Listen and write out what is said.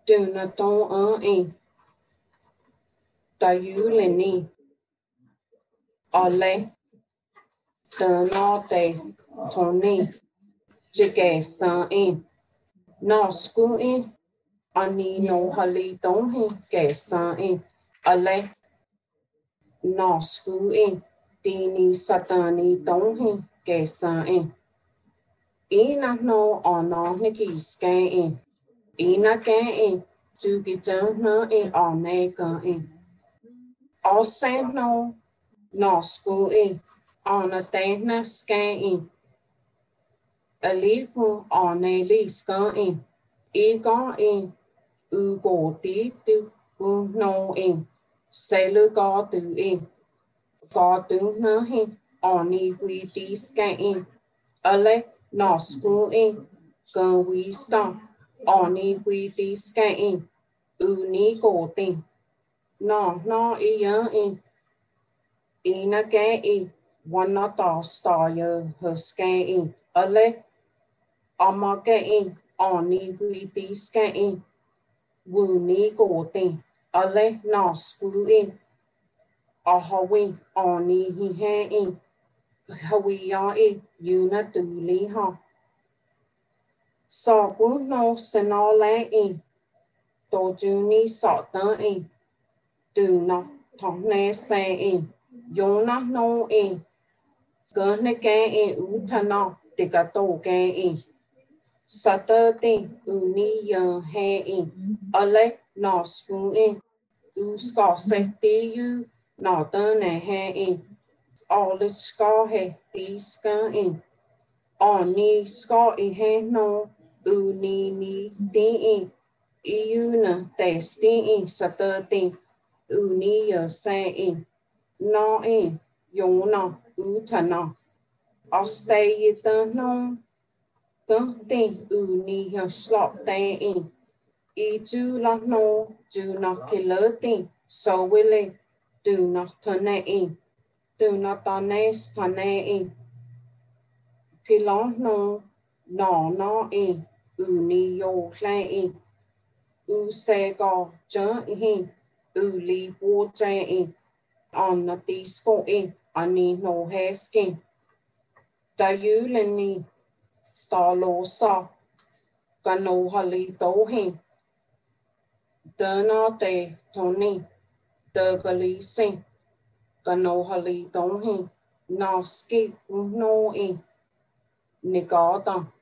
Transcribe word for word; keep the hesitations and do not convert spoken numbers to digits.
từ na tô ở in ta yu lên ni ở lệ từ nó tê thôn ni chỉ kể sang in nó sku in ani no hali tông hi kể sang in ở lệ nó sku in tini satani tông hi kể sang in ina no ono niki scan in ina can in tu ki chân no in on ne kan in all sent no no school in on a ten na scan in a liku on a li scan in e con in u go ti tu u no in se lu go tu in go tu no hin on ni we ti scan in a le no school in go we stop on ni we ti scan in u ni go tin no no e yang in ina ke in one not to star yo her scan in a le ama ke in on ni we ti scan in wu ni go tin a le no school in a hawin on ni hi he in hawi ya in you na tu li ha so ku no se no le in to ju ni so tan in tu no thong ne se in yo na no in cơ ne ke in u tha no te ka to ke in sa tơ tin u ni yo he in a le no school in u ska se ti you no tơ ne he in all the ska he ti ska in on ni ska i he no u ni ni ti in i u na te sti in sa tơ tin u ni yo se in no in yo no u tha no I'll stay you the no the thing u ni yo slot te in I do not know do not kill thing so will it do not turn in do not turn turn in Pilon no no no in u ni yo play in u se go jump in u li wo in on the disco in I need no hair skin da yu len ni ta lo sa ka no hali to hin da na te toni da gali sin ka no hali to hin no skip no in ni ga ta